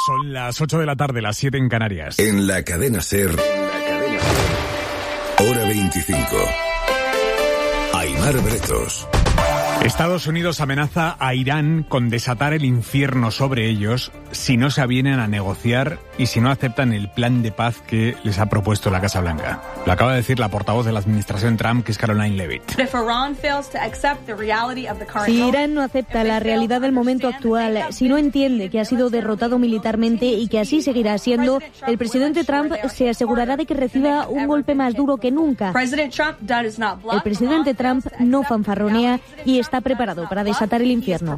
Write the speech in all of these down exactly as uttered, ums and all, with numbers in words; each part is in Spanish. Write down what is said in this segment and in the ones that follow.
Son las ocho de la tarde, las siete en Canarias. En la cadena SER, la cadena SER, hora veinticinco. Aimar Bretos. Estados Unidos amenaza a Irán con desatar el infierno sobre ellos si no se avienen a negociar y si no aceptan el plan de paz que les ha propuesto la Casa Blanca. Lo acaba de decir la portavoz de la administración Trump, que es Caroline Leavitt. Si Irán no acepta la realidad del momento actual, si no entiende que ha sido derrotado militarmente y que así seguirá siendo, el presidente Trump se asegurará de que reciba un golpe más duro que nunca. El presidente Trump no fanfarronea y está preparado para desatar el infierno.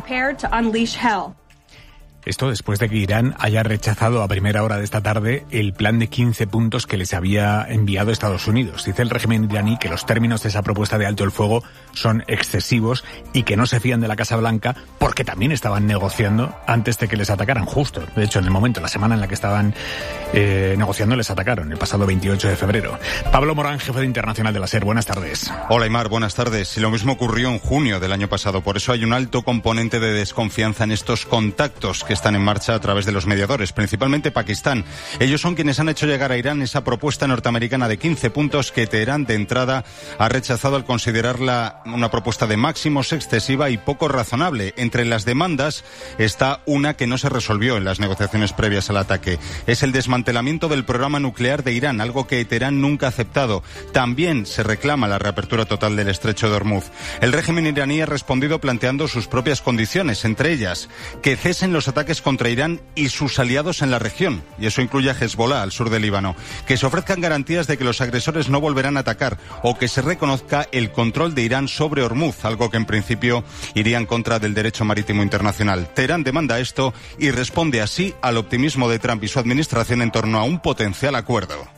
Esto después de que Irán haya rechazado a primera hora de esta tarde el plan de quince puntos que les había enviado Estados Unidos. Dice el régimen iraní que los términos de esa propuesta de alto el fuego son excesivos y que no se fían de la Casa Blanca porque también estaban negociando antes de que les atacaran, justo. De hecho, en el momento, la semana en la que estaban eh, negociando, les atacaron, el pasado veintiocho de febrero. Pablo Morán, jefe de Internacional de la SER, buenas tardes. Hola, Aimar, buenas tardes. Y lo mismo ocurrió en junio del año pasado. Por eso hay un alto componente de desconfianza en estos contactos que están en marcha a través de los mediadores, principalmente Pakistán. Ellos son quienes han hecho llegar a Irán esa propuesta norteamericana de quince puntos que Teherán de entrada ha rechazado al considerarla una propuesta de máximos excesiva y poco razonable. Entre las demandas está una que no se resolvió en las negociaciones previas al ataque. Es el desmantelamiento del programa nuclear de Irán, algo que Teherán nunca ha aceptado. También se reclama la reapertura total del estrecho de Hormuz. El régimen iraní ha respondido planteando sus propias condiciones, entre ellas que cesen los ataques contra Irán y sus aliados en la región, y eso incluye a Hezbollah, al sur del Líbano, que se ofrezcan garantías de que los agresores no volverán a atacar o que se reconozca el control de Irán sobre Hormuz, algo que en principio iría en contra del derecho marítimo internacional. Teherán demanda esto y responde así al optimismo de Trump y su administración en torno a un potencial acuerdo.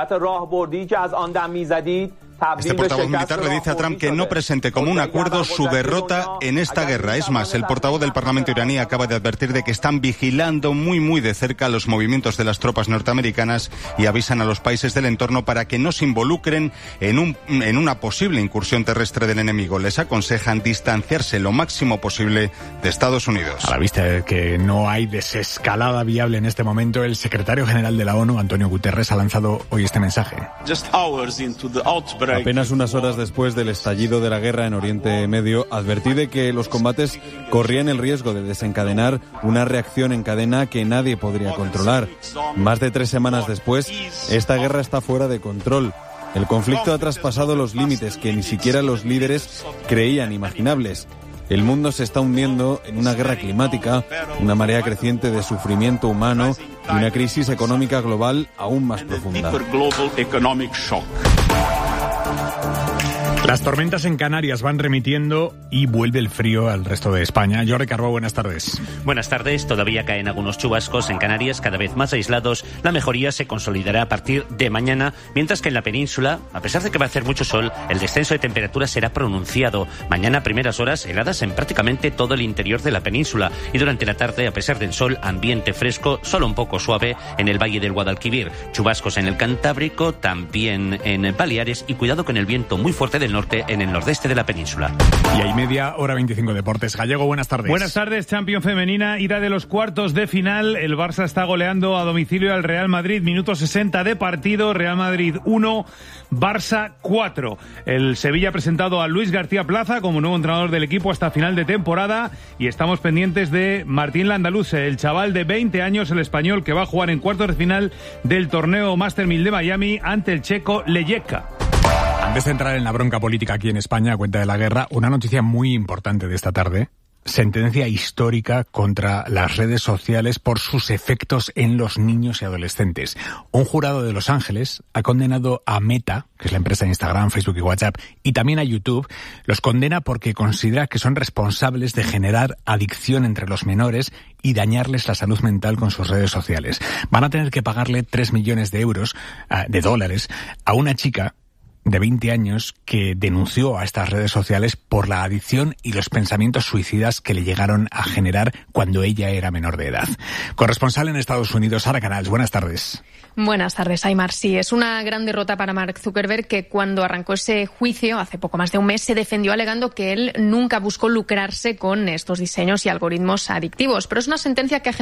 Este portavoz militar le dice a Trump que no presente como un acuerdo su derrota en esta guerra. Es más, el portavoz del Parlamento iraní acaba de advertir de que están vigilando muy muy de cerca los movimientos de las tropas norteamericanas y avisan a los países del entorno para que no se involucren en, un, en una posible incursión terrestre del enemigo. Les aconsejan distanciarse lo máximo posible de Estados Unidos. A la vista de que no hay desescalada viable en este momento, el secretario general de la ONU, Antonio Guterres, ha lanzado hoy este mensaje. Apenas unas horas después del estallido de la guerra en Oriente Medio, advertí de que los combates corrían el riesgo de desencadenar una reacción en cadena que nadie podría controlar. Más de tres semanas después, esta guerra está fuera de control. El conflicto ha traspasado los límites que ni siquiera los líderes creían imaginables. El mundo se está hundiendo en una guerra climática, una marea creciente de sufrimiento humano y una crisis económica global aún más profunda. Las tormentas en Canarias van remitiendo y vuelve el frío al resto de España. Jordi Carbó, buenas tardes. Buenas tardes. Todavía caen algunos chubascos en Canarias, cada vez más aislados. La mejoría se consolidará a partir de mañana, mientras que en la península, a pesar de que va a hacer mucho sol, el descenso de temperatura será pronunciado. Mañana a primeras horas heladas en prácticamente todo el interior de la península y durante la tarde, a pesar del sol, ambiente fresco, solo un poco suave en el valle del Guadalquivir. Chubascos en el Cantábrico, también en Baleares y cuidado con el viento muy fuerte del norte en el nordeste de la península. Y hay media hora veinticinco Deportes. Gallego, buenas tardes. Buenas tardes, Champions femenina, ida de los cuartos de final. El Barça está goleando a domicilio al Real Madrid, minuto sesenta de partido, Real Madrid uno, Barça cuatro. El Sevilla ha presentado a Luis García Plaza como nuevo entrenador del equipo hasta final de temporada y estamos pendientes de Martín Landaluce, el chaval de veinte años, el español, que va a jugar en cuartos de final del torneo Master mil de Miami ante el checo Leječka. Antes de entrar en la bronca política aquí en España a cuenta de la guerra, una noticia muy importante de esta tarde. Sentencia histórica contra las redes sociales por sus efectos en los niños y adolescentes. Un jurado de Los Ángeles ha condenado a Meta, que es la empresa de Instagram, Facebook y WhatsApp, y también a YouTube. Los condena porque considera que son responsables de generar adicción entre los menores y dañarles la salud mental con sus redes sociales. Van a tener que pagarle tres millones de euros, de dólares, a una chica de veinte años que denunció a estas redes sociales por la adicción y los pensamientos suicidas que le llegaron a generar cuando ella era menor de edad. Corresponsal en Estados Unidos, Sara Canals, buenas tardes. Buenas tardes, Aimar. Sí, es una gran derrota para Mark Zuckerberg, que cuando arrancó ese juicio hace poco más de un mes se defendió alegando que él nunca buscó lucrarse con estos diseños y algoritmos adictivos. Pero es una sentencia que ha